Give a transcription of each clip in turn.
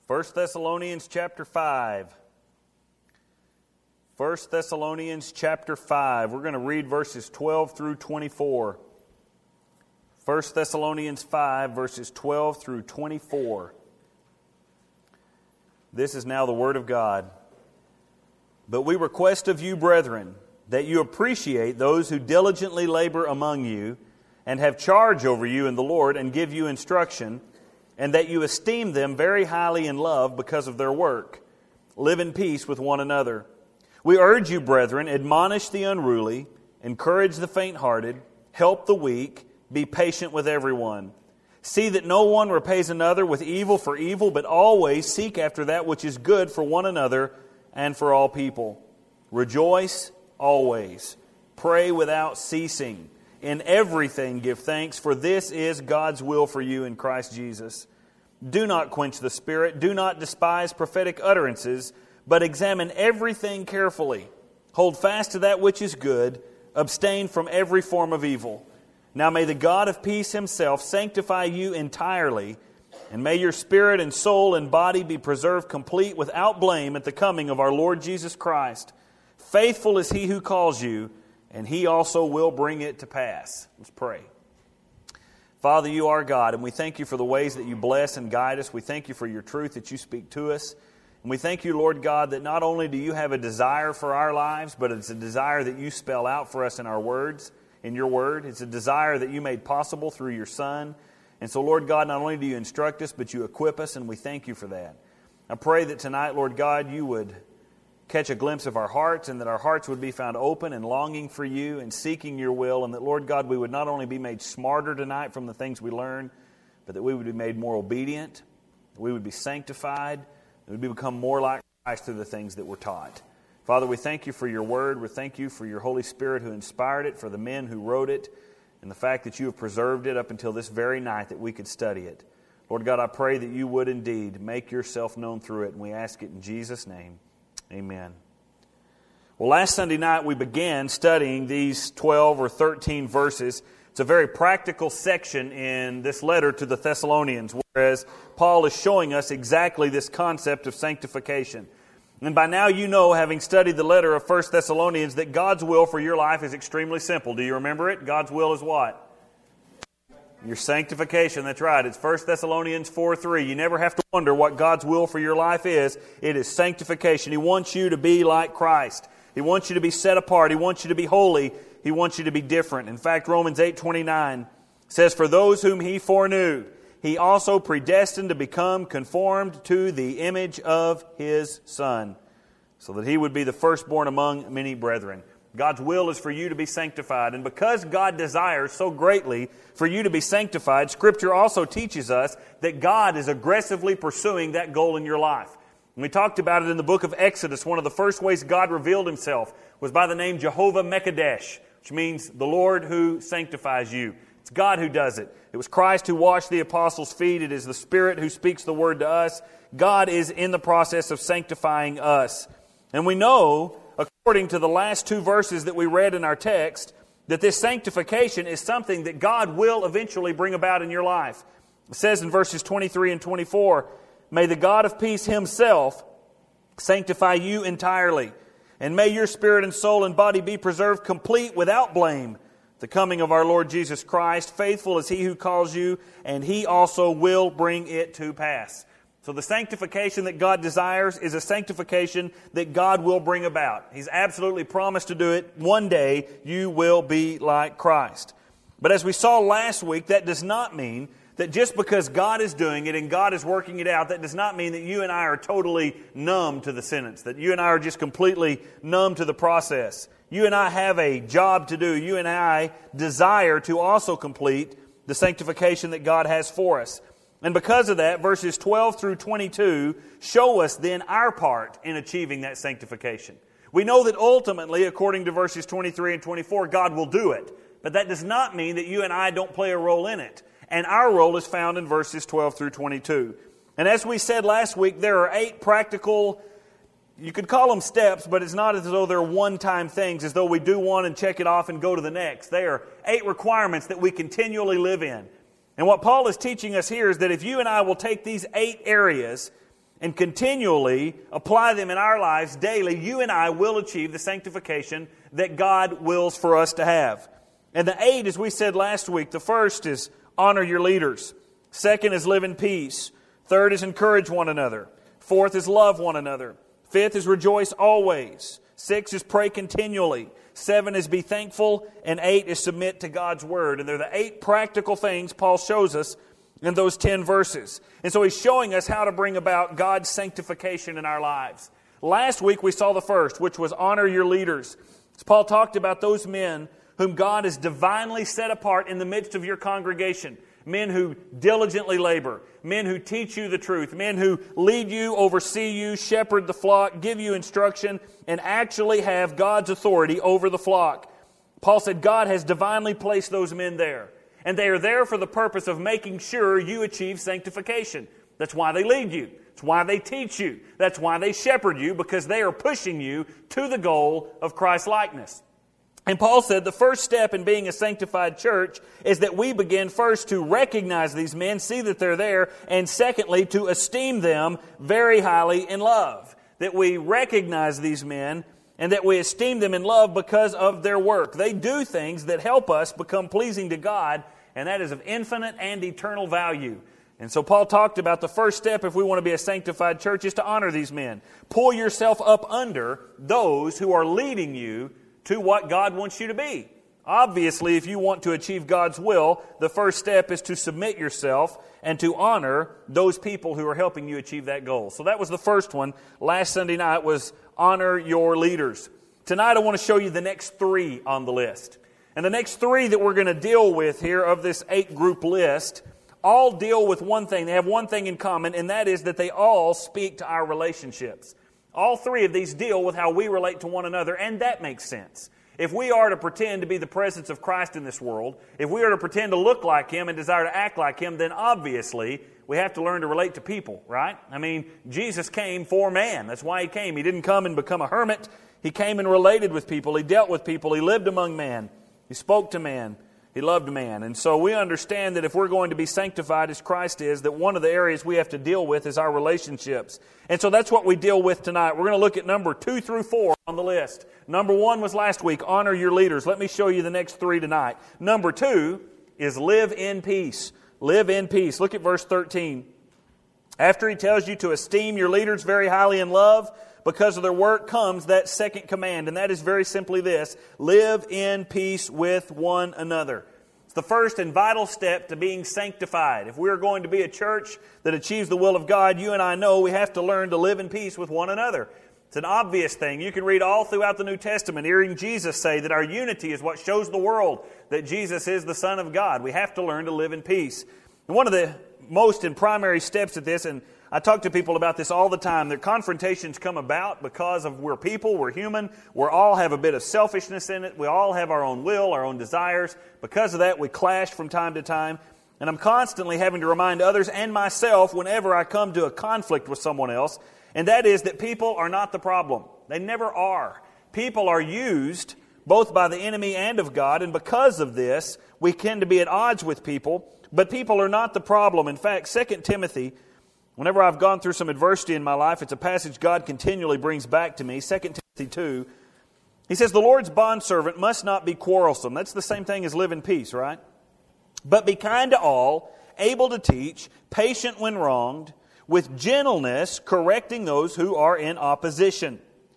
1 Thessalonians chapter 5. 1 Thessalonians chapter 5. We're going to read verses 12 through 24. 1 Thessalonians 5, verses 12 through 24. This is now the Word of God. But we request of you, brethren, that you appreciate those who diligently labor among you and have charge over you in the Lord and give you instruction, and that you esteem them very highly in love because of their work. Live in peace with one another. We urge you, brethren, admonish the unruly, encourage the faint-hearted, help the weak, be patient with everyone. See that no one repays another with evil for evil, but always seek after that which is good for one another and for all people. Rejoice always. Pray without ceasing. In everything give thanks, for this is God's will for you in Christ Jesus. Do not quench the Spirit. Do not despise prophetic utterances, but examine everything carefully. Hold fast to that which is good. Abstain from every form of evil. Now may the God of peace Himself sanctify you entirely, and may your spirit and soul and body be preserved complete without blame at the coming of our Lord Jesus Christ. Faithful is He who calls you, and He also will bring it to pass. Let's pray. Father, you are God, and we thank you for the ways that you bless and guide us. We thank you for your truth that you speak to us. And we thank you, Lord God, that not only do you have a desire for our lives, but it's a desire that you spell out for us in our words, in your word. It's a desire that you made possible through your Son. And so, Lord God, not only do you instruct us, but you equip us, and we thank you for that. I pray that tonight, Lord God, you would catch a glimpse of our hearts, and that our hearts would be found open and longing for you and seeking your will, and that, Lord God, we would not only be made smarter tonight from the things we learn, but that we would be made more obedient, that we would be sanctified, that we would become more like Christ through the things that we're taught. Father, we thank you for your word. We thank you for your Holy Spirit who inspired it, for the men who wrote it, and the fact that you have preserved it up until this very night that we could study it. Lord God, I pray that you would indeed make yourself known through it, and we ask it in Jesus' name. Amen. Well, last Sunday night we began studying these 12 or 13 verses. It's a very practical section in this letter to the Thessalonians, whereas Paul is showing us exactly this concept of sanctification. And by now you know, having studied the letter of 1 Thessalonians, that God's will for your life is extremely simple. Do you remember it? God's will is what? Your sanctification, that's right. It's 1 Thessalonians 4:3. You never have to wonder what God's will for your life is. It is sanctification. He wants you to be like Christ. He wants you to be set apart. He wants you to be holy. He wants you to be different. In fact, Romans 8:29 says, "For those whom He foreknew, He also predestined to become conformed to the image of His Son, so that He would be the firstborn among many brethren." God's will is for you to be sanctified. And because God desires so greatly for you to be sanctified, Scripture also teaches us that God is aggressively pursuing that goal in your life. And we talked about it in the book of Exodus. One of the first ways God revealed Himself was by the name Jehovah Mekadesh, which means the Lord who sanctifies you. It's God who does it. It was Christ who washed the apostles' feet. It is the Spirit who speaks the word to us. God is in the process of sanctifying us. And we know, according to the last two verses that we read in our text, that this sanctification is something that God will eventually bring about in your life. It says in verses 23 and 24, "May the God of peace Himself sanctify you entirely, and may your spirit and soul and body be preserved complete without blame, the coming of our Lord Jesus Christ. Faithful is He who calls you, and He also will bring it to pass." So the sanctification that God desires is a sanctification that God will bring about. He's absolutely promised to do it. One day you will be like Christ. But as we saw last week, that does not mean that just because God is doing it and God is working it out, that does not mean that you and I are totally numb to the sentence, that you and I are just completely numb to the process. You and I have a job to do. You and I desire to also complete the sanctification that God has for us. And because of that, verses 12 through 22 show us then our part in achieving that sanctification. We know that ultimately, according to verses 23 and 24, God will do it. But that does not mean that you and I don't play a role in it. And our role is found in verses 12 through 22. And as we said last week, there are 8 practical, you could call them steps, but it's not as though they're one-time things, as though we do one and check it off and go to the next. They are 8 requirements that we continually live in. And what Paul is teaching us here is that if you and I will take these 8 areas and continually apply them in our lives daily, you and I will achieve the sanctification that God wills for us to have. And the 8, as we said last week, the first is honor your leaders. Second is live in peace. Third is encourage one another. Fourth is love one another. Fifth is rejoice always. 6 is pray continually. 7 is be thankful. And 8 is submit to God's Word. And they're the 8 practical things Paul shows us in those 10 verses. And so he's showing us how to bring about God's sanctification in our lives. Last week we saw the first, which was honor your leaders. As Paul talked about those men whom God has divinely set apart in the midst of your congregation. Men who diligently labor. Men who teach you the truth. Men who lead you, oversee you, shepherd the flock, give you instruction, and actually have God's authority over the flock. Paul said God has divinely placed those men there. And they are there for the purpose of making sure you achieve sanctification. That's why they lead you. That's why they teach you. That's why they shepherd you, because they are pushing you to the goal of Christ-likeness. And Paul said the first step in being a sanctified church is that we begin first to recognize these men, see that they're there, and secondly, to esteem them very highly in love. That we recognize these men and that we esteem them in love because of their work. They do things that help us become pleasing to God, and that is of infinite and eternal value. And so Paul talked about the first step if we want to be a sanctified church is to honor these men. Pull yourself up under those who are leading you to what God wants you to be. Obviously, if you want to achieve God's will, the first step is to submit yourself and to honor those people who are helping you achieve that goal. So that was the first one. Last Sunday night was honor your leaders. Tonight I want to show you the next 3 on the list. And the next 3 that we're going to deal with here of this 8-group list all deal with one thing. They have one thing in common, and that is that they all speak to our relationships. All 3 of these deal with how we relate to one another, and that makes sense. If we are to pretend to be the presence of Christ in this world, if we are to pretend to look like Him and desire to act like Him, then obviously we have to learn to relate to people, right? I mean, Jesus came for man. That's why He came. He didn't come and become a hermit. He came and related with people. He dealt with people. He lived among man. He spoke to man. He loved man. And so we understand that if we're going to be sanctified as Christ is, that one of the areas we have to deal with is our relationships. And so that's what we deal with tonight. We're going to look at number 2 through 4 on the list. Number 1 was last week, honor your leaders. Let me show you the next 3 tonight. Number 2 is live in peace. Live in peace. Look at verse 13. After he tells you to esteem your leaders very highly in love, because of their work comes that second command, and that is very simply this: live in peace with one another. It's the first and vital step to being sanctified. If we're going to be a church that achieves the will of God, you and I know we have to learn to live in peace with one another. It's an obvious thing. You can read all throughout the New Testament, hearing Jesus say that our unity is what shows the world that Jesus is the Son of God. We have to learn to live in peace. And one of the most and primary steps at this, and I talk to people about this all the time, that confrontations come about because of we're people, we're human, we all have a bit of selfishness in it, we all have our own will, our own desires. Because of that, we clash from time to time. And I'm constantly having to remind others and myself whenever I come to a conflict with someone else, and that is that people are not the problem. They never are. People are used both by the enemy and of God, and because of this, we tend to be at odds with people, but people are not the problem. In fact, 2 Timothy, whenever I've gone through some adversity in my life, it's a passage God continually brings back to me. 2 Timothy 2, he says, the Lord's bondservant must not be quarrelsome. That's the same thing as live in peace, right? But be kind to all, able to teach, patient when wronged, with gentleness correcting those who are in opposition.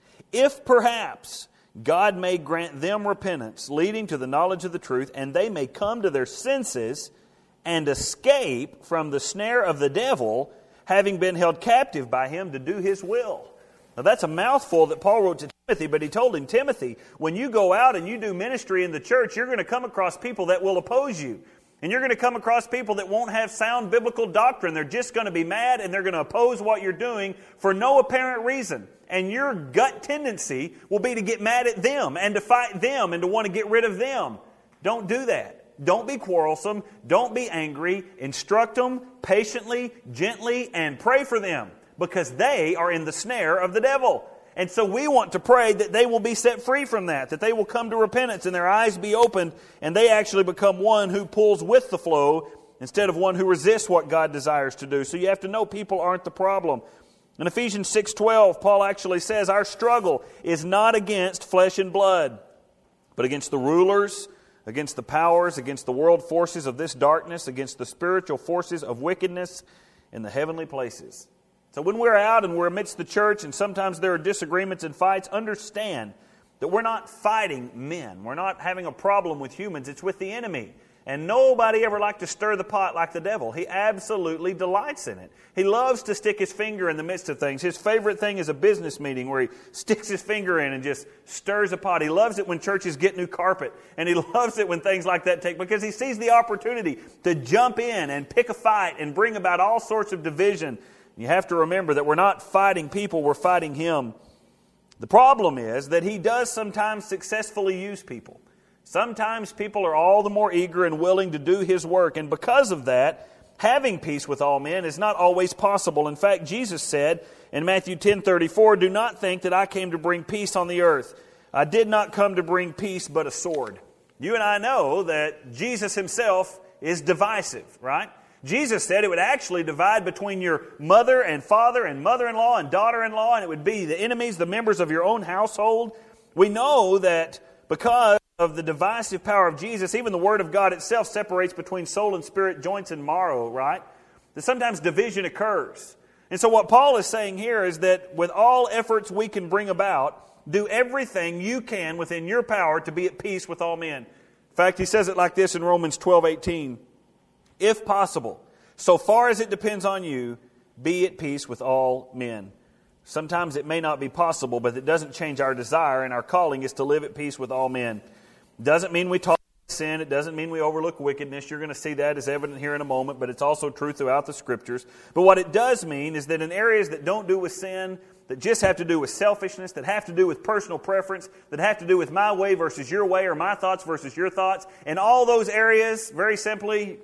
If perhaps God may grant them repentance, leading to the knowledge of the truth, and they may come to their senses and escape from the snare of the devil, having been held captive by him to do his will. Now that's a mouthful that Paul wrote to Timothy, but he told him, Timothy, when you go out and you do ministry in the church, you're going to come across people that will oppose you. And you're going to come across people that won't have sound biblical doctrine. They're just going to be mad and they're going to oppose what you're doing for no apparent reason. And your gut tendency will be to get mad at them and to fight them and to want to get rid of them. Don't do that. Don't be quarrelsome. Don't be angry. Instruct them patiently, gently, and pray for them, because they are in the snare of the devil. And so we want to pray that they will be set free from that they will come to repentance and their eyes be opened, and they actually become one who pulls with the flow instead of one who resists what God desires to do. So you have to know people aren't the problem. In Ephesians 6:12, Paul actually says, our struggle is not against flesh and blood, but against the rulers, against the powers, against the world forces of this darkness, against the spiritual forces of wickedness in the heavenly places. So when we're out and we're amidst the church and sometimes there are disagreements and fights, understand that we're not fighting men. We're not having a problem with humans. It's with the enemy. And nobody ever liked to stir the pot like the devil. He absolutely delights in it. He loves to stick his finger in the midst of things. His favorite thing is a business meeting where he sticks his finger in and just stirs a pot. He loves it when churches get new carpet. And he loves it when things like that take, because he sees the opportunity to jump in and pick a fight and bring about all sorts of division. You have to remember that we're not fighting people, we're fighting him. The problem is that he does sometimes successfully use people. Sometimes people are all the more eager and willing to do his work, and because of that, having peace with all men is not always possible. In fact, Jesus said in Matthew 10:34, do not think that I came to bring peace on the earth. I did not come to bring peace, but a sword. You and I know that Jesus himself is divisive, right? Jesus said it would actually divide between your mother and father and mother-in-law and daughter-in-law, and it would be the enemies, the members of your own household. We know that because of the divisive power of Jesus, even the Word of God itself separates between soul and spirit, joints and marrow, right? That sometimes division occurs. And so what Paul is saying here is that with all efforts we can bring about, do everything you can within your power to be at peace with all men. In fact, he says it like this in Romans 12:18. If possible, so far as it depends on you, be at peace with all men. Sometimes it may not be possible, but it doesn't change our desire, and our calling is to live at peace with all men. It doesn't mean we tolerate sin. It doesn't mean we overlook wickedness. You're going to see that as evident here in a moment, but it's also true throughout the Scriptures. But what it does mean is that in areas that don't do with sin, that just have to do with selfishness, that have to do with personal preference, that have to do with my way versus your way, or my thoughts versus your thoughts, and all those areas, very simply,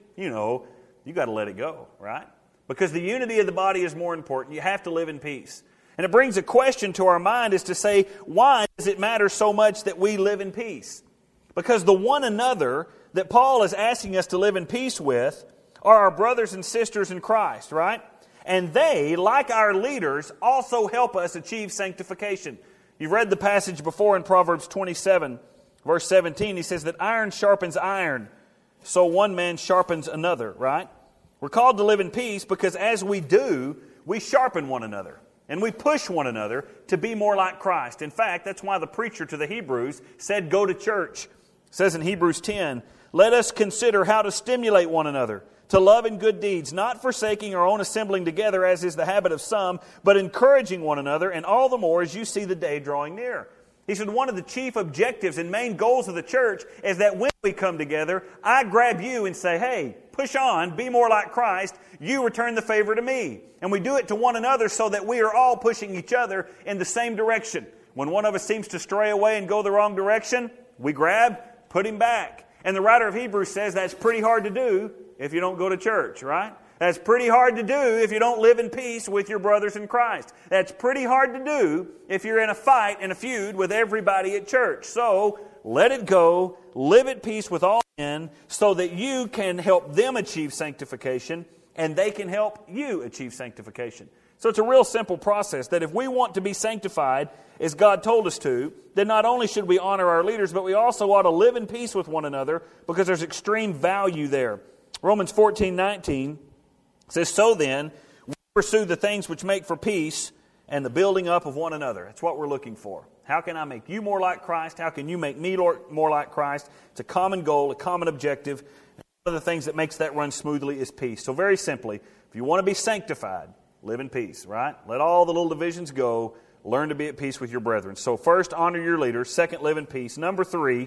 you got to let it go, right? Because the unity of the body is more important. You have to live in peace. And it brings a question to our mind is to say, why does it matter so much that we live in peace? Because the one another that Paul is asking us to live in peace with are our brothers and sisters in Christ, right? And they, like our leaders, also help us achieve sanctification. You've read the passage before in Proverbs 27, verse 17. He says that iron sharpens iron, so one man sharpens another, right? We're called to live in peace because as we do, we sharpen one another. And we push one another to be more like Christ. In fact, that's why the preacher to the Hebrews said, go to church. It says in Hebrews 10, let us consider how to stimulate one another to love and good deeds, not forsaking our own assembling together as is the habit of some, but encouraging one another, and all the more as you see the day drawing near. He said one of the chief objectives and main goals of the church is that when we come together, I grab you and say, hey, push on, be more like Christ, you return the favor to me. And we do it to one another so that we are all pushing each other in the same direction. When one of us seems to stray away and go the wrong direction, we grab, put him back. And the writer of Hebrews says that's pretty hard to do if you don't go to church, right? That's pretty hard to do if you don't live in peace with your brothers in Christ. That's pretty hard to do if you're in a fight and a feud with everybody at church. So, let it go, live at peace with all men so that you can help them achieve sanctification and they can help you achieve sanctification. So it's a real simple process that if we want to be sanctified as God told us to, then not only should we honor our leaders, but we also ought to live in peace with one another because there's extreme value there. Romans 14:19 says, so then, we pursue the things which make for peace and the building up of one another. That's what we're looking for. How can I make you more like Christ? How can you make me more like Christ? It's a common goal, a common objective. And one of the things that makes that run smoothly is peace. So very simply, if you want to be sanctified, live in peace, right? Let all the little divisions go. Learn to be at peace with your brethren. So first, honor your leaders. Second, live in peace. Number three,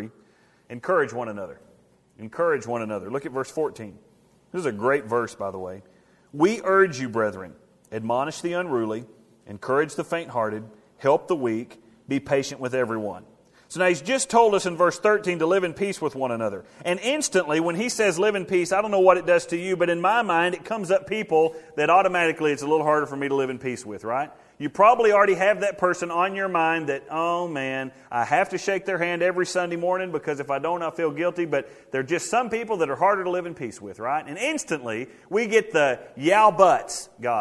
encourage one another. Encourage one another. Look at verse 14. This is a great verse, by the way. We urge you, brethren, admonish the unruly, encourage the faint-hearted, help the weak, be patient with everyone. So now he's just told us in verse 13 to live in peace with one another. And instantly, when he says live in peace, I don't know what it does to you, but in my mind, it comes up people that automatically it's a little harder for me to live in peace with, right? You probably already have that person on your mind that, oh man, I have to shake their hand every Sunday morning because if I don't, I'll feel guilty. But there are just some people that are harder to live in peace with, right? And instantly, we get the yow buts, God.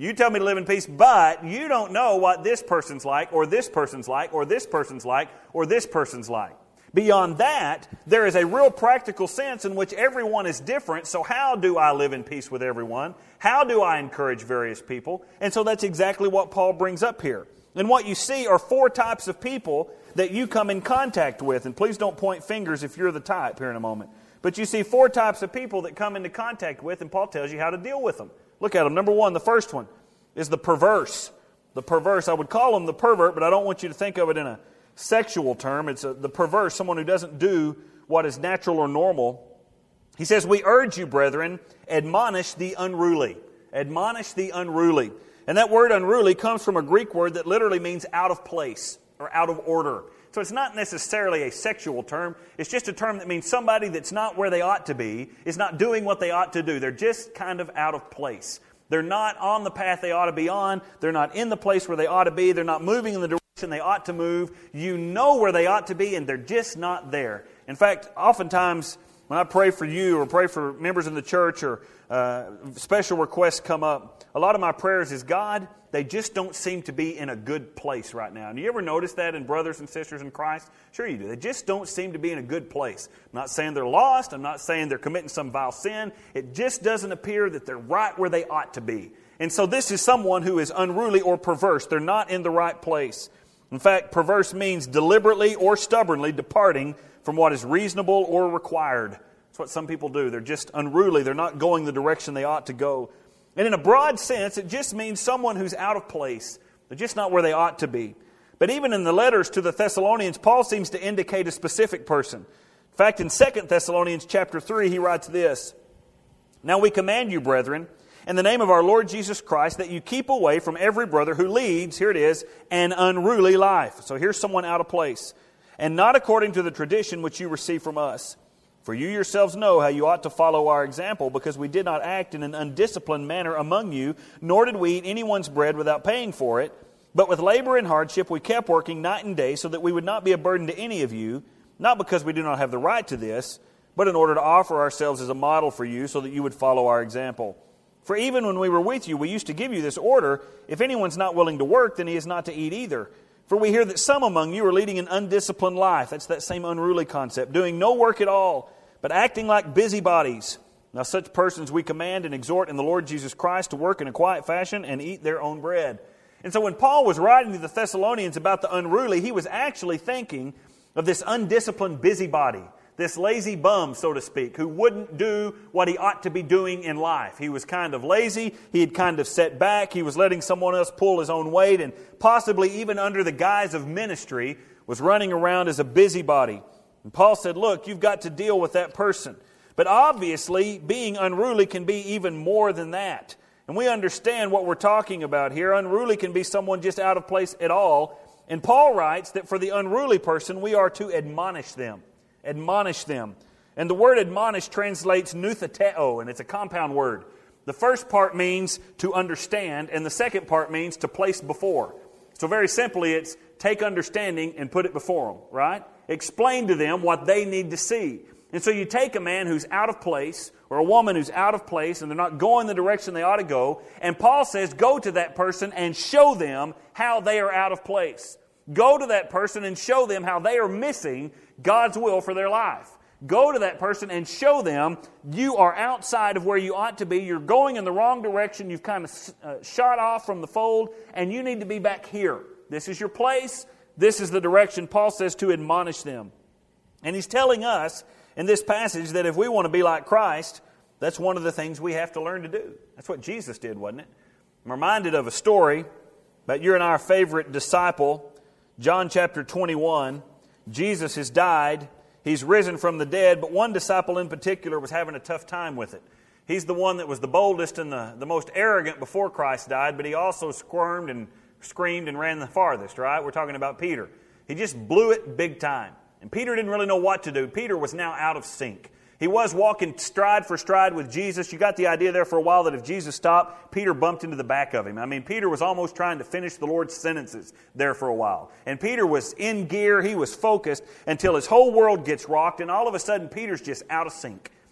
You tell me to live in peace, but you don't know what this person's like, or this person's like, or this person's like, or this person's like. Beyond that, there is a real practical sense in which everyone is different. So how do I live in peace with everyone? How do I encourage various people? And so that's exactly what Paul brings up here. And what you see are 4 types of people that you come in contact with. And please don't point fingers if you're the type here in a moment. But you see 4 types of people that come into contact with, and Paul tells you how to deal with them. Look at them. Number 1, the first one is the perverse. The perverse, I would call them the pervert, but I don't want you to think of it in a sexual term. It's the perverse, someone who doesn't do what is natural or normal. He says, we urge you, brethren, admonish the unruly. Admonish the unruly. And that word unruly comes from a Greek word that literally means out of place or out of order. So it's not necessarily a sexual term. It's just a term that means somebody that's not where they ought to be, is not doing what they ought to do. They're just kind of out of place. They're not on the path they ought to be on. They're not in the place where they ought to be. They're not moving in the direction they ought to move. You know where they ought to be, and they're just not there. In fact, oftentimes when I pray for you or pray for members in the church or special requests come up, a lot of my prayers is, God, they just don't seem to be in a good place right now. And you ever notice that in brothers and sisters in Christ? Sure you do. They just don't seem to be in a good place. I'm not saying they're lost. I'm not saying they're committing some vile sin. It just doesn't appear that they're right where they ought to be. And so this is someone who is unruly or perverse. They're not in the right place. In fact, perverse means deliberately or stubbornly departing from what is reasonable or required. That's what some people do. They're just unruly. They're not going the direction they ought to go. And in a broad sense, it just means someone who's out of place. They're just not where they ought to be. But even in the letters to the Thessalonians, Paul seems to indicate a specific person. In fact, in 2 Thessalonians chapter 3, he writes this, Now we command you, brethren, in the name of our Lord Jesus Christ, that you keep away from every brother who leads, here it is, an unruly life. So here's someone out of place. And not according to the tradition which you receive from us. For you yourselves know how you ought to follow our example, because we did not act in an undisciplined manner among you, nor did we eat anyone's bread without paying for it. But with labor and hardship we kept working night and day, so that we would not be a burden to any of you, not because we do not have the right to this, but in order to offer ourselves as a model for you, so that you would follow our example. For even when we were with you, we used to give you this order, if anyone's not willing to work, then he is not to eat either. For we hear that some among you are leading an undisciplined life. That's that same unruly concept. Doing no work at all, but acting like busybodies. Now such persons we command and exhort in the Lord Jesus Christ to work in a quiet fashion and eat their own bread. And so when Paul was writing to the Thessalonians about the unruly, he was actually thinking of this undisciplined busybody. This lazy bum, so to speak, who wouldn't do what he ought to be doing in life. He was kind of lazy. He had kind of set back. He was letting someone else pull his own weight, and possibly even under the guise of ministry was running around as a busybody. And Paul said, look, you've got to deal with that person. But obviously, being unruly can be even more than that. And we understand what we're talking about here. Unruly can be someone just out of place at all. And Paul writes that for the unruly person, we are to admonish them. Admonish them. And the word admonish translates noutheteo, and it's a compound word. The first part means to understand, and the second part means to place before. So very simply, it's take understanding and put it before them, right? Explain to them what they need to see. And so you take a man who's out of place, or a woman who's out of place, and they're not going the direction they ought to go, and Paul says, go to that person and show them how they are out of place. Go to that person and show them how they are missing God's will for their life. Go to that person and show them you are outside of where you ought to be. You're going in the wrong direction. You've kind of shot off from the fold, and you need to be back here. This is your place. This is the direction. Paul says to admonish them. And he's telling us in this passage that if we want to be like Christ, that's one of the things we have to learn to do. That's what Jesus did, wasn't it? I'm reminded of a story about your and our favorite disciple, John chapter 21. Jesus has died. He's risen from the dead, but one disciple in particular was having a tough time with it. He's the one that was the boldest and the most arrogant before Christ died, but he also squirmed and screamed and ran the farthest, right? We're talking about Peter. He just blew it big time. And Peter didn't really know what to do. Peter was now out of sync. He was walking stride for stride with Jesus. You got the idea there for a while that if Jesus stopped, Peter bumped into the back of him. I mean, Peter was almost trying to finish the Lord's sentences there for a while. And Peter was in gear. He was focused until his whole world gets rocked. And all of a sudden, Peter's just out of sync.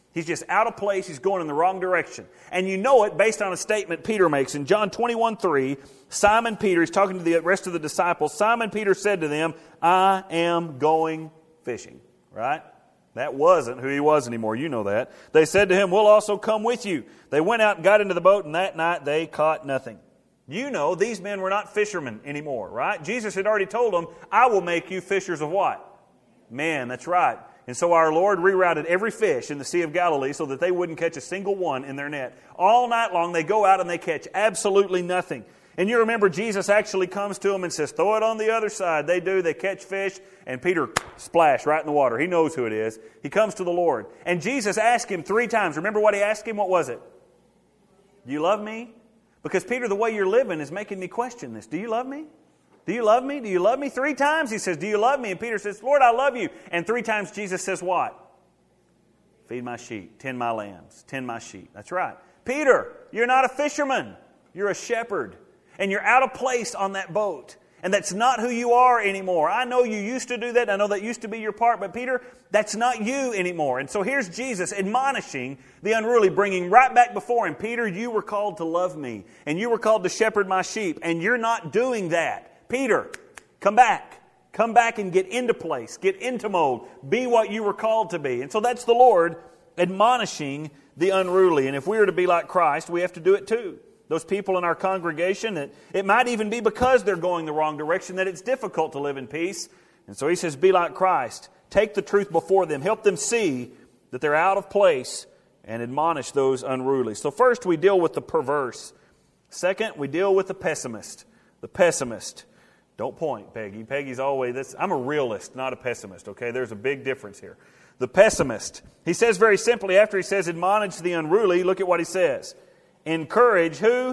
He's just out of place. He's going in the wrong direction. And you know it based on a statement Peter makes. In John 21:3, Simon Peter, he's talking to the rest of the disciples. Simon Peter said to them, I am going fishing. Right? That wasn't who he was anymore. You know that. They said to him, we'll also come with you. They went out and got into the boat, and that night they caught nothing. You know these men were not fishermen anymore, right? Jesus had already told them, I will make you fishers of what? Men, that's right. And so our Lord rerouted every fish in the Sea of Galilee so that they wouldn't catch a single one in their net. All night long they go out and they catch absolutely nothing. And you remember Jesus actually comes to them and says, throw it on the other side. They do. They catch fish. And Peter, splash, right in the water. He knows who it is. He comes to the Lord. And Jesus asked him 3 times. Remember what he asked him? What was it? Do you love me? Because Peter, the way you're living is making me question this. Do you love me? Do you love me? Do you love me? 3 times he says, do you love me? And Peter says, Lord, I love you. And 3 times Jesus says what? Feed my sheep, tend my lambs, tend my sheep. That's right. Peter, you're not a fisherman. You're a shepherd. And you're out of place on that boat. And that's not who you are anymore. I know you used to do that. I know that used to be your part. But Peter, that's not you anymore. And so here's Jesus admonishing the unruly, bringing right back before him. Peter, you were called to love me. And you were called to shepherd my sheep. And you're not doing that. Peter, come back. Come back and get into place. Get into mold. Be what you were called to be. And so that's the Lord admonishing the unruly. And if we are to be like Christ, we have to do it too. Those people in our congregation, it might even be because they're going the wrong direction that it's difficult to live in peace. And so he says, be like Christ. Take the truth before them. Help them see that they're out of place and admonish those unruly. So first we deal with the perverse. Second, we deal with the pessimist. The pessimist. Don't point, Peggy. Peggy's always this. I'm a realist, not a pessimist, okay? There's a big difference here. The pessimist. He says very simply, after he says admonish the unruly, look at what he says. Encourage who?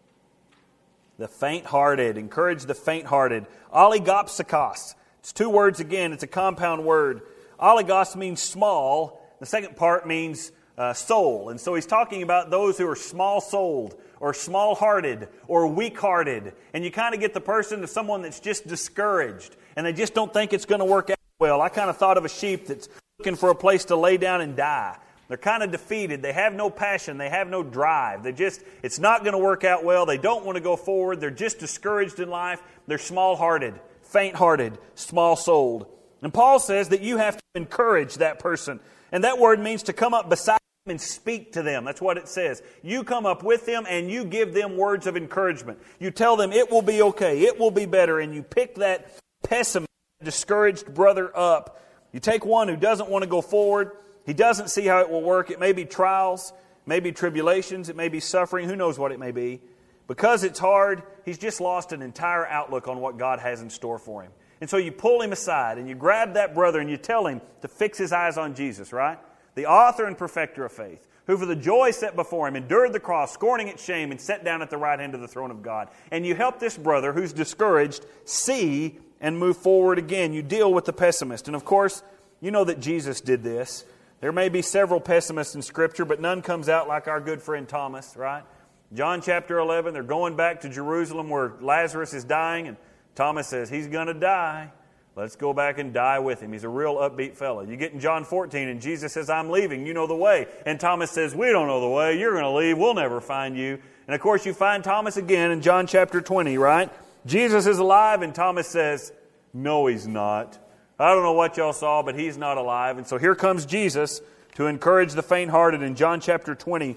The faint-hearted. Encourage the faint-hearted. Oligopsychos. It's 2 words again. It's a compound word. Oligos means small. The second part means soul. And so he's talking about those who are small-souled or small-hearted or weak-hearted. And you kind of get the person to someone that's just discouraged and they just don't think it's going to work out well. I kind of thought of a sheep that's looking for a place to lay down and die. They're kind of defeated. They have no passion. They have no drive. It's not going to work out well. They don't want to go forward. They're just discouraged in life. They're small-hearted, faint-hearted, small-souled. And Paul says that you have to encourage that person. And that word means to come up beside them and speak to them. That's what it says. You come up with them and you give them words of encouragement. You tell them it will be okay. It will be better. And you pick that pessimist, discouraged brother up. You take one who doesn't want to go forward. He doesn't see how it will work. It may be trials, it may be tribulations, it may be suffering. Who knows what it may be? Because it's hard, he's just lost an entire outlook on what God has in store for him. And so you pull him aside and you grab that brother and you tell him to fix his eyes on Jesus, right? The author and perfecter of faith, who for the joy set before him endured the cross, scorning its shame, and sat down at the right hand of the throne of God. And you help this brother who's discouraged see and move forward again. You deal with the pessimist. And of course, you know that Jesus did this. There may be several pessimists in Scripture, but none comes out like our good friend Thomas, right? John chapter 11, they're going back to Jerusalem where Lazarus is dying, and Thomas says, he's going to die. Let's go back and die with him. He's a real upbeat fellow. You get in John 14, and Jesus says, I'm leaving. You know the way. And Thomas says, we don't know the way. You're going to leave. We'll never find you. And of course, you find Thomas again in John chapter 20, right? Jesus is alive, and Thomas says, no, he's not. I don't know what y'all saw, but he's not alive. And so here comes Jesus to encourage the faint-hearted in John chapter 20.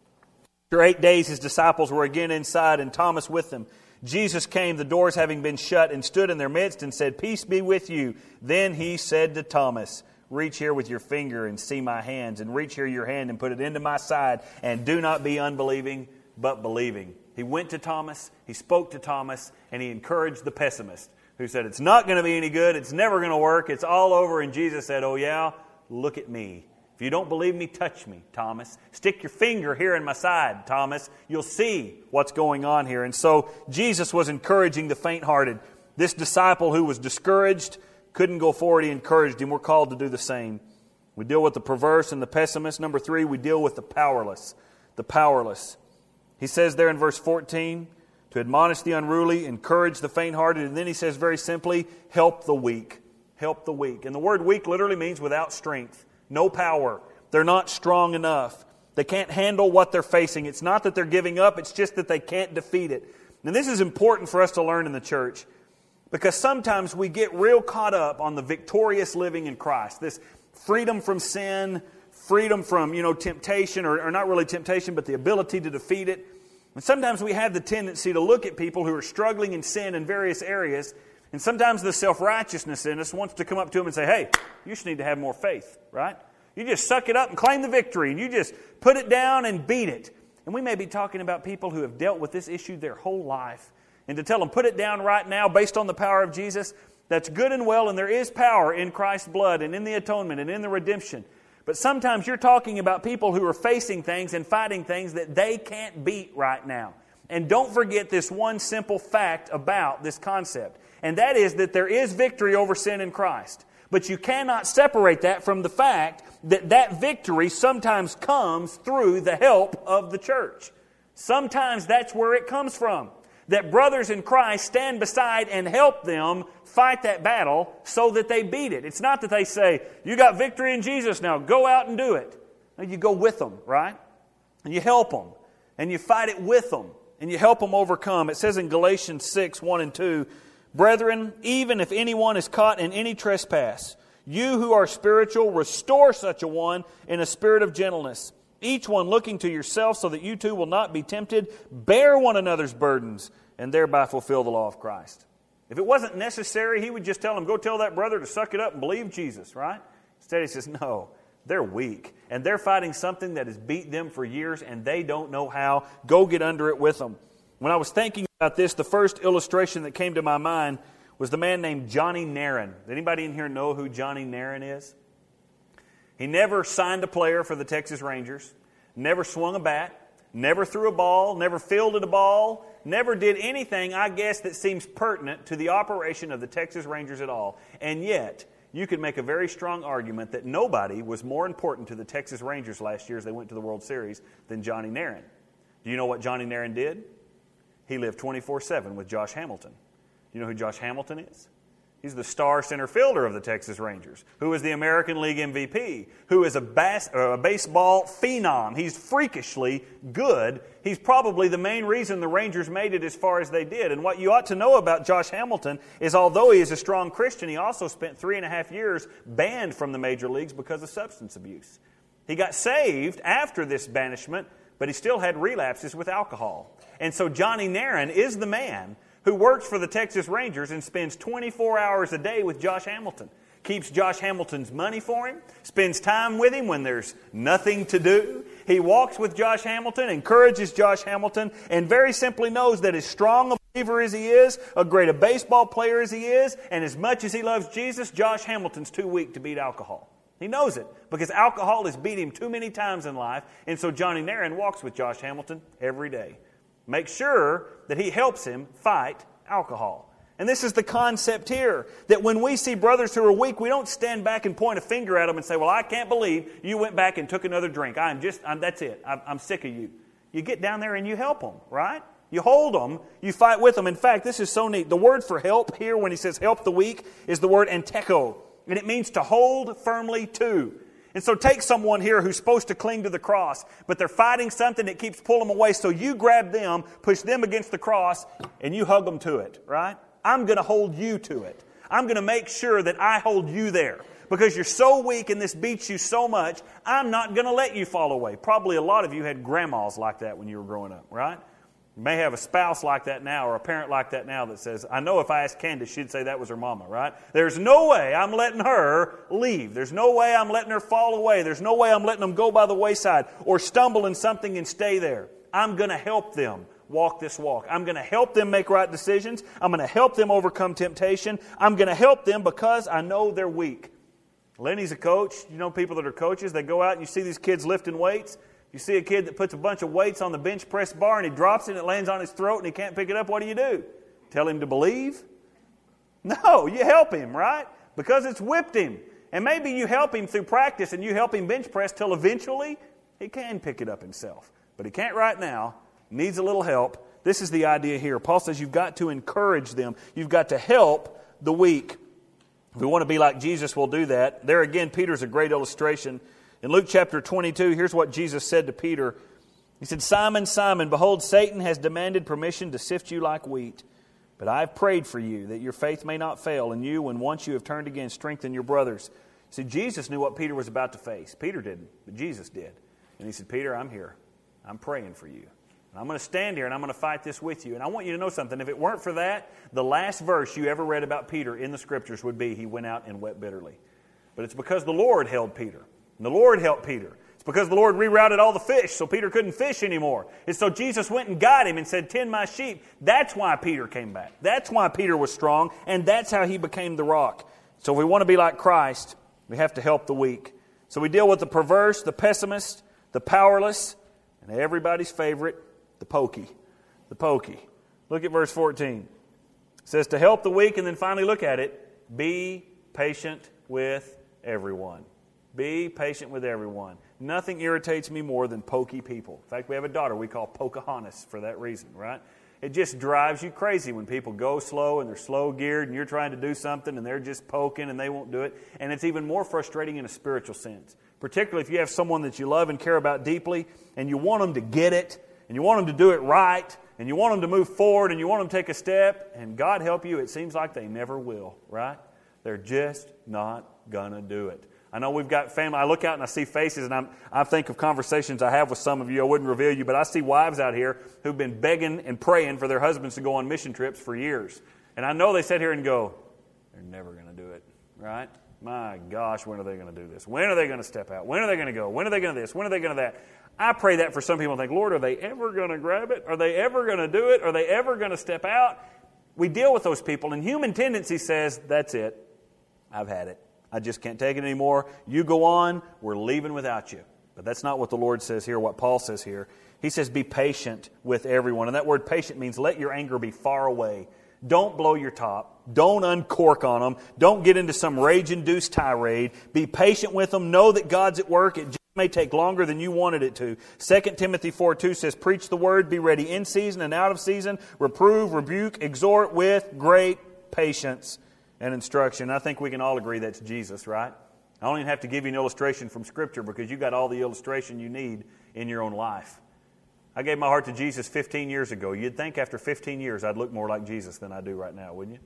After 8 days, his disciples were again inside and Thomas with them. Jesus came, the doors having been shut, and stood in their midst and said, peace be with you. Then he said to Thomas, reach here with your finger and see my hands, and reach here your hand and put it into my side, and do not be unbelieving, but believing. He went to Thomas, he spoke to Thomas, and he encouraged the pessimist, who said, it's not going to be any good, it's never going to work, it's all over. And Jesus said, oh yeah, look at me. If you don't believe me, touch me, Thomas. Stick your finger here in my side, Thomas. You'll see what's going on here. And so Jesus was encouraging the faint-hearted. This disciple who was discouraged, couldn't go forward, he encouraged him. We're called to do the same. We deal with the perverse and the pessimist. Number 3, we deal with the powerless. The powerless. He says there in verse 14, to admonish the unruly, encourage the faint-hearted, and then he says very simply, help the weak. Help the weak. And the word weak literally means without strength, no power, They're not strong enough. They can't handle what they're facing. It's not that they're giving up, it's just that they can't defeat it. And this is important for us to learn in the church, because sometimes we get real caught up on the victorious living in Christ. This freedom from sin, freedom from, temptation, or not really temptation, but the ability to defeat it. And sometimes we have the tendency to look at people who are struggling in sin in various areas, and sometimes the self-righteousness in us wants to come up to them and say, hey, you just need to have more faith, right? You just suck it up and claim the victory, and you just put it down and beat it. And we may be talking about people who have dealt with this issue their whole life. And to tell them, put it down right now based on the power of Jesus, that's good and well, and there is power in Christ's blood and in the atonement and in the redemption. But sometimes you're talking about people who are facing things and fighting things that they can't beat right now. And don't forget this one simple fact about this concept, and that is that there is victory over sin in Christ. But you cannot separate that from the fact that that victory sometimes comes through the help of the church. Sometimes that's where it comes from. That brothers in Christ stand beside and help them fight that battle so that they beat it. It's not that they say, you got victory in Jesus now, go out and do it. No, you go with them, right? And you help them. And you fight it with them. And you help them overcome. It says in Galatians 6, 1 and 2, Brethren, even if anyone is caught in any trespass, you who are spiritual, restore such a one in a spirit of gentleness. Each one looking to yourself so that you too will not be tempted. Bear one another's burdens and thereby fulfill the law of Christ. If it wasn't necessary, he would just tell him, go tell that brother to suck it up and believe Jesus, right? Instead he says, no, they're weak. And they're fighting something that has beat them for years and they don't know how. Go get under it with them. When I was thinking about this, the first illustration that came to my mind was the man named Johnny Nairn. Anybody in here know who Johnny Nairn is? He never signed a player for the Texas Rangers, never swung a bat, never threw a ball, never fielded a ball, never did anything, I guess, that seems pertinent to the operation of the Texas Rangers at all. And yet, you could make a very strong argument that nobody was more important to the Texas Rangers last year as they went to the World Series than Johnny Nairn. Do you know what Johnny Nairn did? He lived 24/7 with Josh Hamilton. Do you know who Josh Hamilton is? He's the star center fielder of the Texas Rangers, who is the American League MVP, who is a baseball phenom. He's freakishly good. He's probably the main reason the Rangers made it as far as they did. And what you ought to know about Josh Hamilton is although he is a strong Christian, he also spent 3.5 years banned from the major leagues because of substance abuse. He got saved after this banishment, but he still had relapses with alcohol. And so Johnny Nairn is the man who works for the Texas Rangers and spends 24 hours a day with Josh Hamilton. Keeps Josh Hamilton's money for him, spends time with him when there's nothing to do. He walks with Josh Hamilton, encourages Josh Hamilton, and very simply knows that as strong a believer as he is, a great a baseball player as he is, and as much as he loves Jesus, Josh Hamilton's too weak to beat alcohol. He knows it because alcohol has beat him too many times in life, and so Johnny Nairn walks with Josh Hamilton every day. Make sure that he helps him fight alcohol. And this is the concept here, that when we see brothers who are weak, we don't stand back and point a finger at them and say, well, I can't believe you went back and took another drink. That's it. I'm sick of you. You get down there and you help them, right? You hold them, you fight with them. In fact, this is so neat. The word for help here, when he says help the weak, is the word anteko. And it means to hold firmly to. And so take someone here who's supposed to cling to the cross, but they're fighting something that keeps pulling them away. So you grab them, push them against the cross, and you hug them to it, right? I'm going to hold you to it. I'm going to make sure that I hold you there. Because you're so weak and this beats you so much, I'm not going to let you fall away. Probably a lot of you had grandmas like that when you were growing up, right? You may have a spouse like that now or a parent like that now that says, I know if I asked Candace, she'd say that was her mama, right? There's no way I'm letting her leave. There's no way I'm letting her fall away. There's no way I'm letting them go by the wayside or stumble in something and stay there. I'm going to help them walk this walk. I'm going to help them make right decisions. I'm going to help them overcome temptation. I'm going to help them because I know they're weak. Lenny's a coach. You know people that are coaches. They go out and you see these kids lifting weights. You see a kid that puts a bunch of weights on the bench press bar and he drops it and it lands on his throat and he can't pick it up. What do? Tell him to believe? No, you help him, right? Because it's whipped him. And maybe you help him through practice and you help him bench press till eventually he can pick it up himself. But he can't right now. Needs a little help. This is the idea here. Paul says you've got to encourage them. You've got to help the weak. If we want to be like Jesus, we'll do that. There again, Peter's a great illustration. In Luke chapter 22, here's what Jesus said to Peter. He said, Simon, Simon, behold, Satan has demanded permission to sift you like wheat. But I have prayed for you, that your faith may not fail, and you, when once you have turned again, strengthen your brothers. See, Jesus knew what Peter was about to face. Peter didn't, but Jesus did. And he said, Peter, I'm here. I'm praying for you. And I'm going to stand here and I'm going to fight this with you. And I want you to know something. If it weren't for that, the last verse you ever read about Peter in the Scriptures would be, he went out and wept bitterly. But it's because the Lord held Peter. And the Lord helped Peter. It's because the Lord rerouted all the fish so Peter couldn't fish anymore. And so Jesus went and got him and said, tend my sheep. That's why Peter came back. That's why Peter was strong. And that's how he became the rock. So if we want to be like Christ, we have to help the weak. So we deal with the perverse, the pessimist, the powerless, and everybody's favorite, the pokey. The pokey. Look at verse 14. It says to help the weak, and then finally look at it. Be patient with everyone. Be patient with everyone. Nothing irritates me more than pokey people. In fact, we have a daughter we call Pocahontas for that reason, right? It just drives you crazy when people go slow and they're slow-geared and you're trying to do something and they're just poking and they won't do it. And it's even more frustrating in a spiritual sense, particularly if you have someone that you love and care about deeply and you want them to get it and you want them to do it right and you want them to move forward and you want them to take a step, and God help you, it seems like they never will, right? They're just not going to do it. I know we've got family. I look out and I see faces, and I think of conversations I have with some of you. I wouldn't reveal you, but I see wives out here who've been begging and praying for their husbands to go on mission trips for years. And I know they sit here and go, they're never going to do it, right? My gosh, when are they going to do this? When are they going to step out? When are they going to go? When are they going to this? When are they going to that? I pray that for some people and think, Lord, are they ever going to grab it? Are they ever going to do it? Are they ever going to step out? We deal with those people, and human tendency says, that's it. I've had it. I just can't take it anymore. You go on, we're leaving without you. But that's not what the Lord says here, what Paul says here. He says, be patient with everyone. And that word patient means let your anger be far away. Don't blow your top. Don't uncork on them. Don't get into some rage-induced tirade. Be patient with them. Know that God's at work. It just may take longer than you wanted it to. 2 Timothy 4:2 says, preach the word, be ready in season and out of season. Reprove, rebuke, exhort with great patience and instruction. I think we can all agree that's Jesus, right? I don't even have to give you an illustration from Scripture because you got all the illustration you need in your own life. I gave my heart to Jesus 15 years ago. You'd think after 15 years I'd look more like Jesus than I do right now, wouldn't you?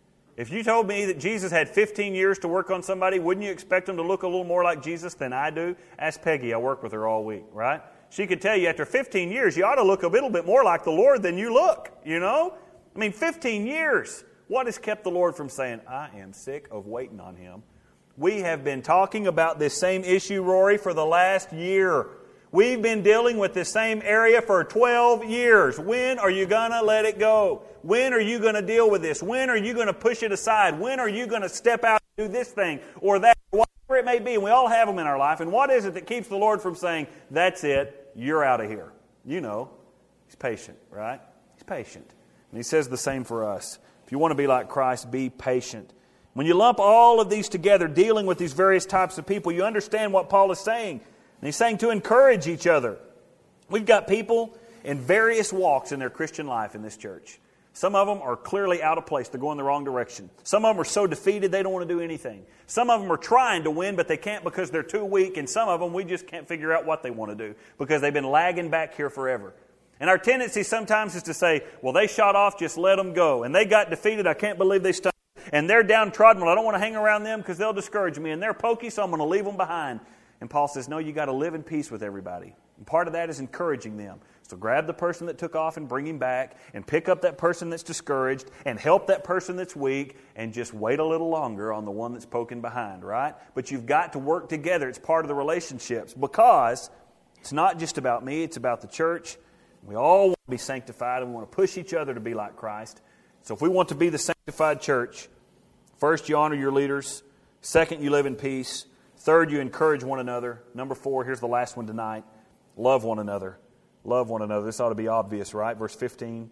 If you told me that Jesus had 15 years to work on somebody, wouldn't you expect him to look a little more like Jesus than I do? Ask Peggy. I work with her all week, right? She could tell you after 15 years you ought to look a little bit more like the Lord than you look, you know? I mean, 15 years. What has kept the Lord from saying, I am sick of waiting on Him? We have been talking about this same issue, Rory, for the last year. We've been dealing with this same area for 12 years. When are you going to let it go? When are you going to deal with this? When are you going to push it aside? When are you going to step out and do this thing or that, whatever it may be? And we all have them in our life. And what is it that keeps the Lord from saying, that's it, you're out of here? You know, He's patient, right? He's patient. And He says the same for us. If you want to be like Christ, be patient. When you lump all of these together, dealing with these various types of people, you understand what Paul is saying. And he's saying to encourage each other. We've got people in various walks in their Christian life in this church. Some of them are clearly out of place. They're going the wrong direction. Some of them are so defeated they don't want to do anything. Some of them are trying to win, but they can't because they're too weak. And some of them, we just can't figure out what they want to do because they've been lagging back here forever. And our tendency sometimes is to say, well, they shot off, just let them go. And they got defeated, I can't believe they stopped. And they're downtrodden, well, I don't want to hang around them because they'll discourage me. And they're pokey, so I'm going to leave them behind. And Paul says, no, you got to live in peace with everybody. And part of that is encouraging them. So grab the person that took off and bring him back, and pick up that person that's discouraged, and help that person that's weak, and just wait a little longer on the one that's poking behind, right? But you've got to work together. It's part of the relationships because it's not just about me, it's about the church. We all want to be sanctified, and we want to push each other to be like Christ. So if we want to be the sanctified church, first, you honor your leaders. Second, you live in peace. Third, you encourage one another. Number 4, here's the last one tonight. Love one another. Love one another. This ought to be obvious, right? Verse 15.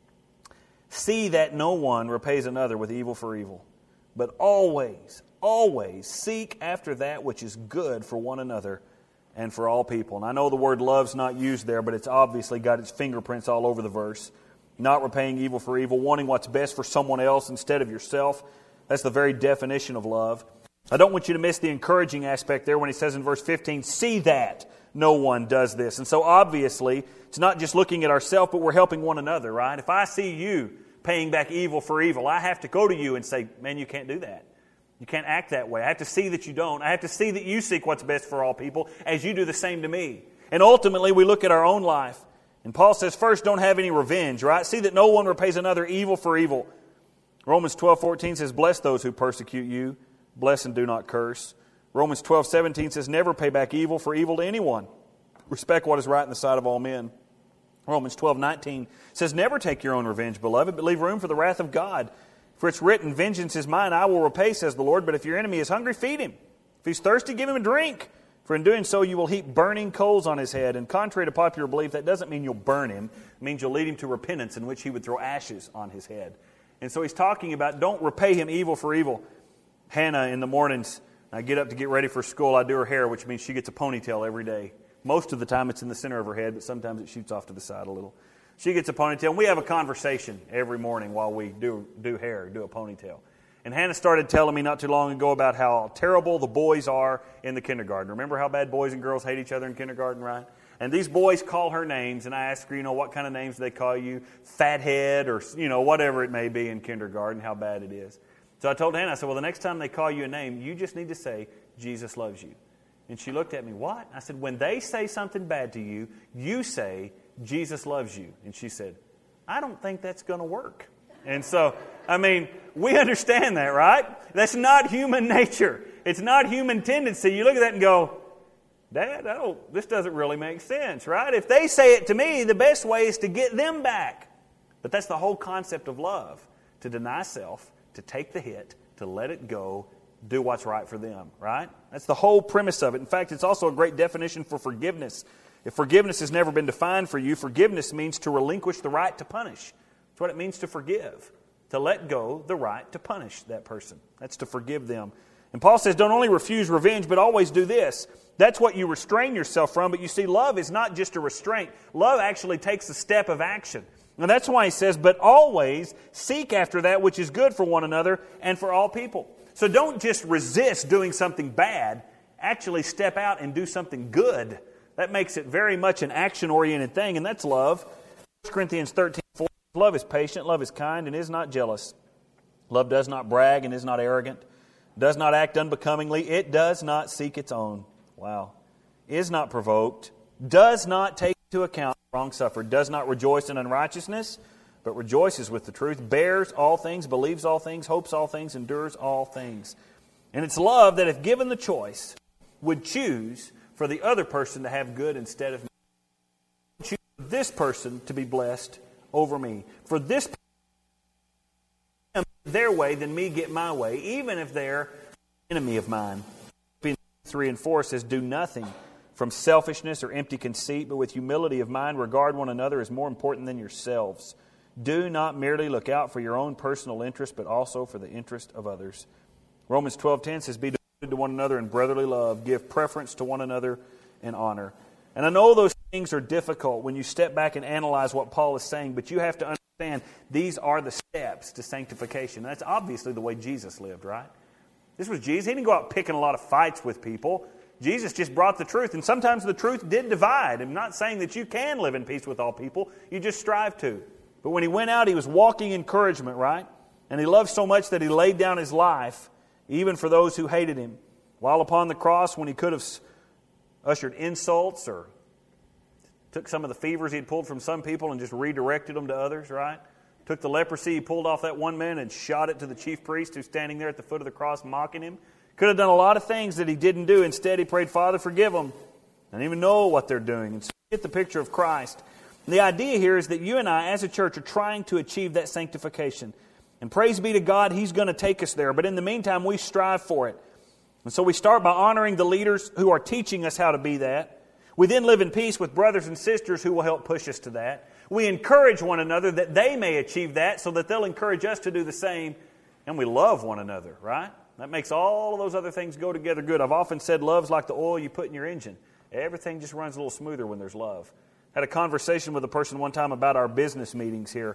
See that no one repays another with evil for evil, but always, always seek after that which is good for one another and for all people. And I know the word love's not used there, but it's obviously got its fingerprints all over the verse. Not repaying evil for evil, wanting what's best for someone else instead of yourself. That's the very definition of love. I don't want you to miss the encouraging aspect there when he says in verse 15, see that no one does this. And so obviously, it's not just looking at ourselves, but we're helping one another, right? If I see you paying back evil for evil, I have to go to you and say, man, you can't do that. You can't act that way. I have to see that you don't. I have to see that you seek what's best for all people as you do the same to me. And ultimately, we look at our own life. And Paul says, first, don't have any revenge, right? See that no one repays another evil for evil. Romans 12:14 says, bless those who persecute you. Bless and do not curse. Romans 12:17 says, never pay back evil for evil to anyone. Respect what is right in the sight of all men. Romans 12:19 says, never take your own revenge, beloved, but leave room for the wrath of God. For it's written, vengeance is mine, I will repay, says the Lord. But if your enemy is hungry, feed him. If he's thirsty, give him a drink. For in doing so, you will heap burning coals on his head. And contrary to popular belief, that doesn't mean you'll burn him. It means you'll lead him to repentance, in which he would throw ashes on his head. And so he's talking about don't repay him evil for evil. Hannah, in the mornings, I get up to get ready for school. I do her hair, which means she gets a ponytail every day. Most of the time it's in the center of her head, but sometimes it shoots off to the side a little. She gets a ponytail, and we have a conversation every morning while we do hair, do a ponytail. And Hannah started telling me not too long ago about how terrible the boys are in the kindergarten. Remember how bad boys and girls hate each other in kindergarten, right? And these boys call her names, and I ask her, what kind of names do they call you? Fathead or, whatever it may be in kindergarten, how bad it is. So I told Hannah, I said, well, the next time they call you a name, you just need to say, Jesus loves you. And she looked at me, what? I said, when they say something bad to you, you say, Jesus loves you. And she said, I don't think that's going to work. And so, we understand that, right? That's not human nature. It's not human tendency. You look at that and go, Dad, this doesn't really make sense, right? If they say it to me, the best way is to get them back. But that's the whole concept of love, to deny self, to take the hit, to let it go, do what's right for them, right? That's the whole premise of it. In fact, it's also a great definition for forgiveness. If forgiveness has never been defined for you, forgiveness means to relinquish the right to punish. That's what it means to forgive, to let go the right to punish that person. That's to forgive them. And Paul says, don't only refuse revenge, but always do this. That's what you restrain yourself from. But you see, love is not just a restraint. Love actually takes a step of action. And that's why he says, but always seek after that which is good for one another and for all people. So don't just resist doing something bad. Actually step out and do something good. That makes it very much an action-oriented thing, and that's love. 1 Corinthians 13:4, love is patient, love is kind, and is not jealous. Love does not brag and is not arrogant, does not act unbecomingly, it does not seek its own. Wow. Is not provoked, does not take into account wrong suffered, does not rejoice in unrighteousness, but rejoices with the truth, bears all things, believes all things, hopes all things, endures all things. And it's love that, if given the choice, would choose for the other person to have good instead of me. Choose this person to be blessed over me. For this person their way than me get my way, even if they're an enemy of mine. Philippians 3:4 says, do nothing from selfishness or empty conceit, but with humility of mind regard one another as more important than yourselves. Do not merely look out for your own personal interest, but also for the interest of others. Romans 12:10 says, be devoted to one another in brotherly love. Give preference to one another in honor. And I know those things are difficult when you step back and analyze what Paul is saying, but you have to understand these are the steps to sanctification. And that's obviously the way Jesus lived, right? This was Jesus. He didn't go out picking a lot of fights with people. Jesus just brought the truth. And sometimes the truth did divide. I'm not saying that you can live in peace with all people. You just strive to. But when he went out, he was walking encouragement, right? And he loved so much that he laid down his life, even for those who hated him. While upon the cross, when he could have ushered insults or took some of the fevers he had pulled from some people and just redirected them to others, right? Took the leprosy he pulled off that one man and shot it to the chief priest who's standing there at the foot of the cross mocking him. Could have done a lot of things that he didn't do. Instead, he prayed, Father, forgive them. They don't even know what they're doing. And so you get the picture of Christ. And the idea here is that you and I, as a church, are trying to achieve that sanctification. And praise be to God, He's going to take us there. But in the meantime, we strive for it. And so we start by honoring the leaders who are teaching us how to be that. We then live in peace with brothers and sisters who will help push us to that. We encourage one another that they may achieve that so that they'll encourage us to do the same. And we love one another, right? That makes all of those other things go together good. I've often said love's like the oil you put in your engine. Everything just runs a little smoother when there's love. I had a conversation with a person one time about our business meetings here.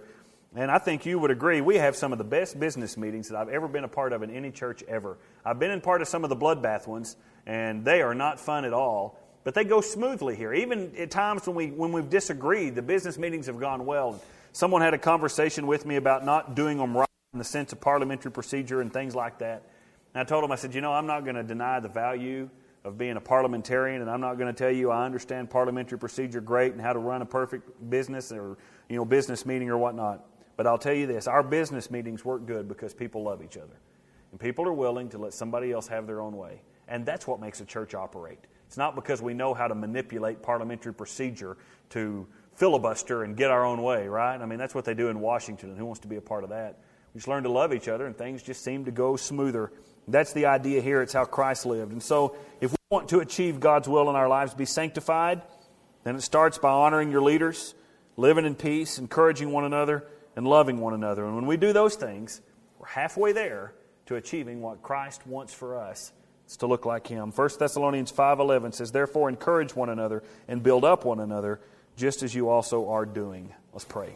And I think you would agree, we have some of the best business meetings that I've ever been a part of in any church ever. I've been in part of some of the bloodbath ones, and they are not fun at all, but they go smoothly here. Even at times when we've disagreed, the business meetings have gone well. Someone had a conversation with me about not doing them right in the sense of parliamentary procedure and things like that. And I told them, I said, I'm not going to deny the value of being a parliamentarian, and I'm not going to tell you I understand parliamentary procedure great and how to run a perfect business or business meeting or whatnot. But I'll tell you this, our business meetings work good because people love each other. And people are willing to let somebody else have their own way. And that's what makes a church operate. It's not because we know how to manipulate parliamentary procedure to filibuster and get our own way, right? I mean, that's what they do in Washington, and who wants to be a part of that? We just learn to love each other, and things just seem to go smoother. That's the idea here. It's how Christ lived. And so if we want to achieve God's will in our lives, be sanctified, then it starts by honoring your leaders, living in peace, encouraging one another, and loving one another. And when we do those things, we're halfway there to achieving what Christ wants for us. It's to look like Him. 1 Thessalonians 5:11 says, "Therefore encourage one another and build up one another, just as you also are doing." Let's pray.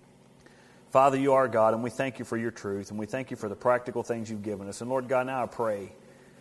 Father, you are God, and we thank you for your truth, and we thank you for the practical things you've given us. And Lord God, now I pray,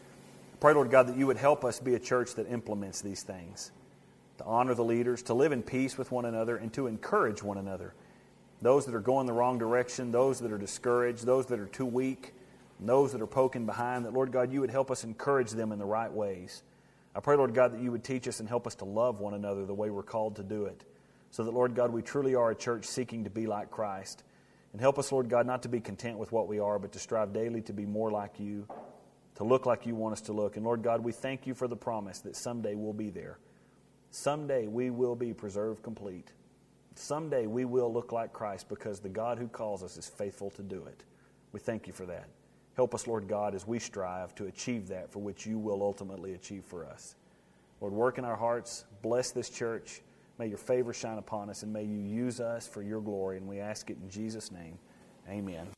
Lord God, that you would help us be a church that implements these things, to honor the leaders, to live in peace with one another, and to encourage one another. Those that are going the wrong direction, those that are discouraged, those that are too weak, and those that are poking behind, that, Lord God, you would help us encourage them in the right ways. I pray, Lord God, that you would teach us and help us to love one another the way we're called to do it, so that, Lord God, we truly are a church seeking to be like Christ. And help us, Lord God, not to be content with what we are, but to strive daily to be more like you, to look like you want us to look. And, Lord God, we thank you for the promise that someday we'll be there. Someday we will be preserved complete. Someday we will look like Christ because the God who calls us is faithful to do it. We thank you for that. Help us, Lord God, as we strive to achieve that for which you will ultimately achieve for us. Lord, work in our hearts. Bless this church. May your favor shine upon us, and may you use us for your glory. And we ask it in Jesus' name. Amen.